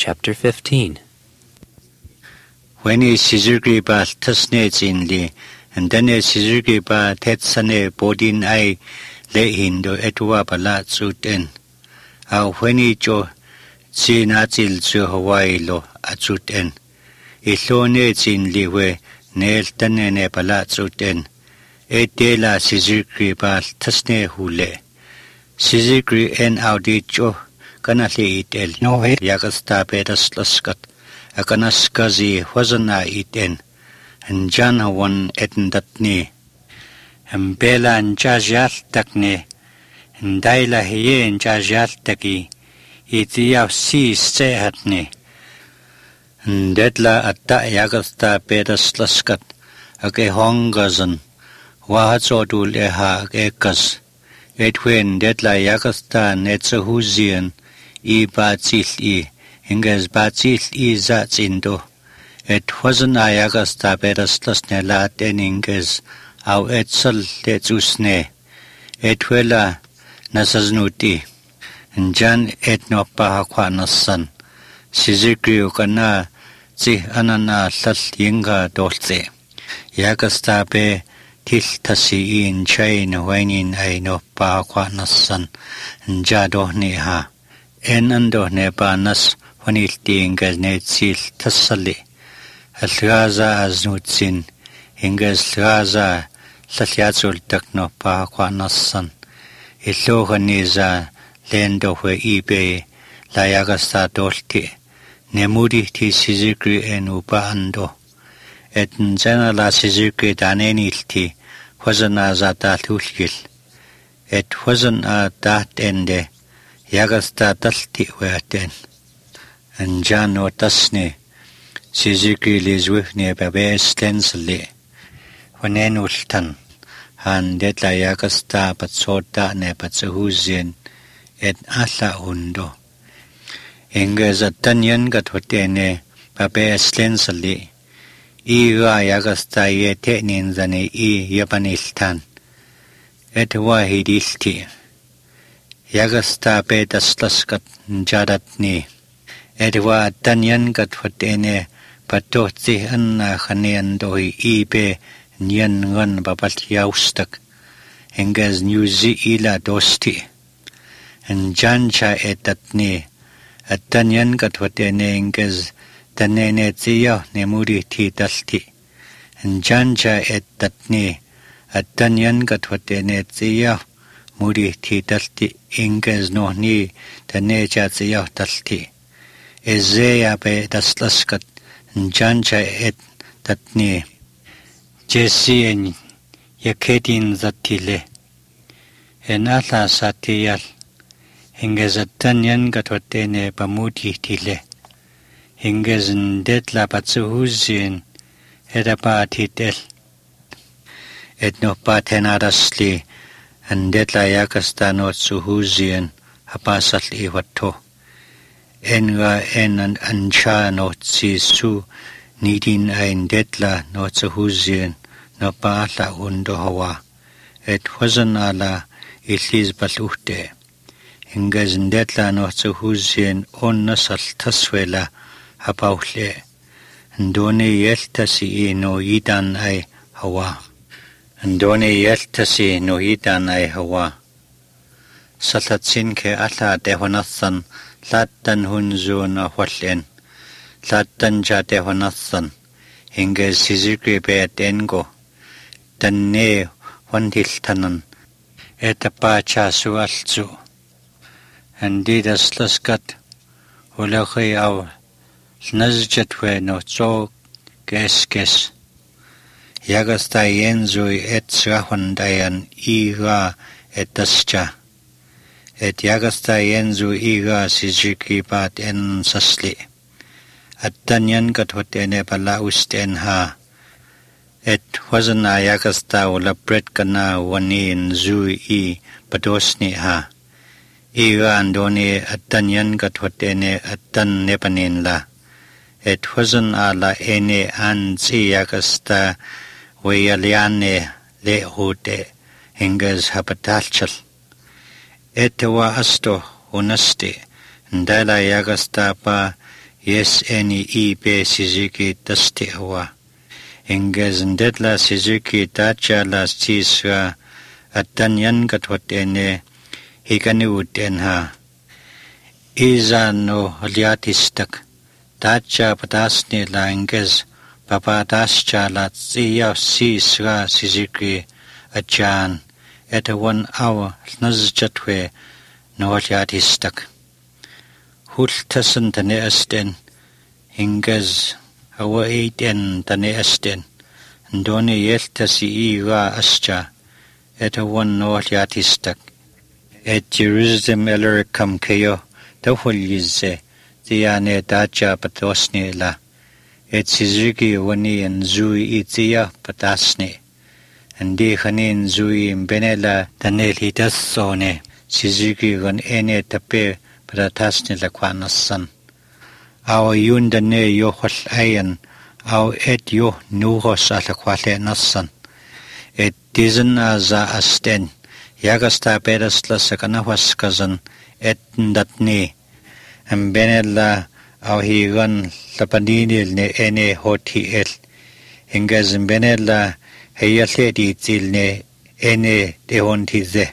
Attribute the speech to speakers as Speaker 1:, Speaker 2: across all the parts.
Speaker 1: Chapter 15.
Speaker 2: When he sizurgiba tasnets in li, and then a sizurgiba tetsane bodin I le hindo etwa balat suten. When he jo zinatil zu Hawaii lo atsuten. Ilone in liwe nel tanene balat suten. De la sizurgiba tasne hule. Sizurgi en audijo kanali itel.
Speaker 3: No,
Speaker 2: Yagasta pedas laskat. Akanaskazi wasana iten, and Jana one etin datni, and Bela and Jajal takne, and Daila he and Jajal taki, itiav si sehatne, and Dedla atta Yagasta pedas laskat, ake hongazan, wahatsodu leha ekas, etwen Dedla Yagasta netzahuzian, batzil Inges batzil zats indo. Et wasn't Ayagasta bedastas nelat en inges au etsal letsusne. Et wela nasaznuti. And Jan et no pahakwanasan. Sizikriu kana zi anana lal yinga dolce. Yagasta be tiltasi in chain wainin ay no pahakwanasan. And jadohni ha. En ando ne banas. Wanilti ingas netsil tassali. Algaza aznutsin. Ingas gaza lalyatzul takno pahakwanasan. Illoganiza lendo we ibe layagasta dolti. Nemudi ti sizikri en upaando. Etn zena la sizikri danenilti. Wasana za dalulgil. Et wasana dat ende. Yagasta dalti weaten. And Jan or Tasne, Siziki lives with near Babe Stensle, when Enultan, and Detla Yagasta, but Sota Nepatsahuzian, et Atla Undo. Ingas a Tanyan got what ene, Babe Stensle, Iga Yagasta ye tenin than e Yabaniltan, et Wahidilti. Yagasta betas laskat Jadatni. Edwa tanyan gat fatene patoti anna khanean doi ibe nyan ngan babal yaustak engaz nyuzi ila dosti en jancha etatni atanyan gat fatene engaz tanene tsiya nemuri ti dalti en jancha etatni atanyan gat fatene tsiya muri ti dalti engaz nohni tanecha tsiya dalti Ezea be das laskat jancha et tatni Jesse en yaketin zatile en ala satiyal hingezatan gatwatene pamuti tile hingezn detla patsuhuzin edapatitel et no patenarasli and detla yakastano suhuzin hapasal iwatto Enga en and ansha no tsisu nidin ein detla no tsahuzien no paala undo hawa et wasan ala ilis balute Ingas detla no tsahuzien on nasal taswela hapaule ndone yeltasi no yidan ai hawa ndone yeltasi no yidan ai hawa salatsin ke ala dehonathan Latan hunzun ahwallen. Latan jate honathan. Inge sizikri beat engo. Tanne wantiltanan. Etapa chasu alzu. Andidas laskat. Ulakhi aw. Nazjatwe no zo kes. Yagasta yenzui et srahandayan iga etascha. Et Yagasta yenzu iga siziki bat en sasli. At tanyan katwatene pala usten ha. Et wasana Yagasta wala bret kana wani en zui padosni ha. Iga andoni at tanyan katwatene at tan nepanin la. Et wasan ala ene an si Yagasta weyaliane le hote hingas hapatalchal. Etewa asto unaste ndala yagasta pa yes eni ibe siziki taste hawa. Inges ndetla siziki tacha la stiswa atanyan katwat ene hikani uten ha. Iza no liatistak tacha patasni la inges papatascha la tsiya siswa siziki achan at 1 hour nazchatwe no liatistak. Hultasen tane asten inges hawa eiten tane asten ndone yeltasi iwa ascha et 1 no liatistak et Jerusalem elerikam kayo tawhulyize tiane dacha patosni la et siziki wani en zui itia patasni andi khanin zui benela taneli dasone siziki gon ene tape patasni la kwanasan aw yundane yo khol ayan aw et yo nuhos ala kwale nasan et dizen aza asten yagasta pedasla sakana waskazan et ndatni ambenella aw higan lapaninil ne ene hoti el ingaz benella hayaledi tilne ene dehontize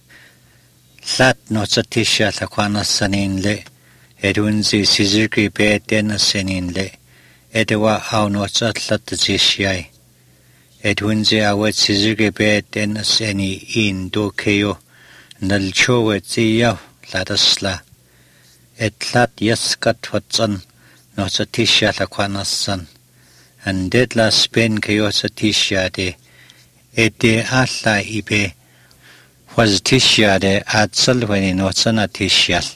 Speaker 2: sat no satisha lakwana saninle edunzi siziki beten saninle edwa aw no satlat zishai edunzi awet siziki beten sani in dokeyo nalchowe tsiya ladasla etlat yaskat watsan no satisha lakwanasan andetla spen kayo satisha de ete alla ibe was tisha de atsalweni no sanatisha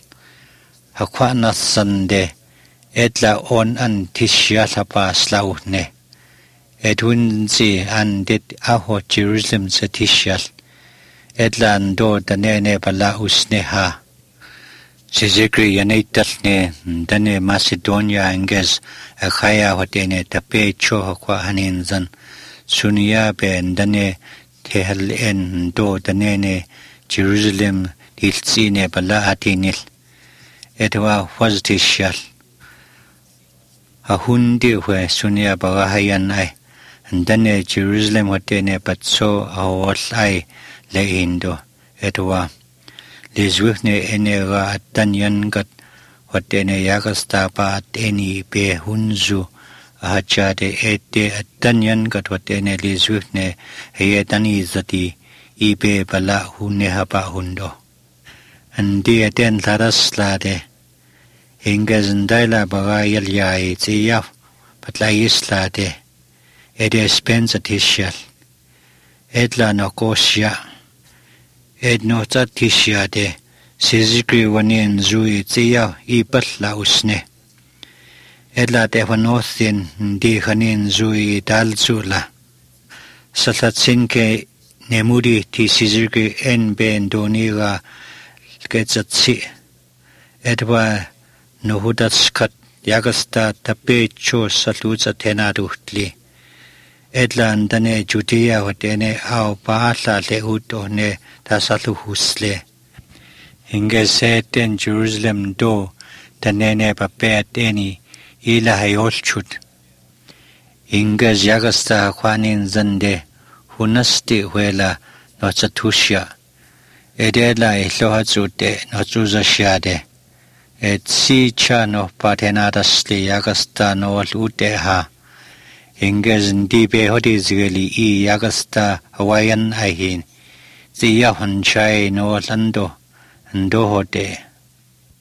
Speaker 2: hakwanasan de etla on an tisha lapa slaune edunzi andet aho Jerusalem satisha etla ando danene bala usneha Sizikri yanaitalne dane Macedonia anges akhaya hotene tape cho kwa haninzan sunia be dane tehal en do danene Jerusalem diltsine bala atinil etwa waztishal ahundi hwe sunia bagahayan ai dane Jerusalem hotene patso awol ai le indo etwa Lizwihne enera atanyan gat hotene yagasta pa at eni be hunzu ahachade ete atanyan gat hotene lizwihne heyetani zati ibe bala hunne hapa hundo andi eten laraslade ingazandaila baga yalyai tsiyaf patlayislade ede spensatishal edla nakosya edno tatisha de sizikri wanin zui tsiya ipal la usne edla tefanothin di khanin zui dalzula salatsinke nemuri ti sizikri en ben doniga ketsatsi edwa nohudatskat yagasta tapecho saluza tenadutli edla andane Judea hotene aw paala le utone tasalu husle ingeseten Jerusalem do tanene papeteni ila hayolchut inges yagasta khwanin zande hunasti huela no chatusha edela ihlohazute no chuzashade et si chano patenadasli yagasta no lute ha Inges ndibe hodi zigeli I yagasta Hawaiian ahin. Ziya honchai no lando ndo hode.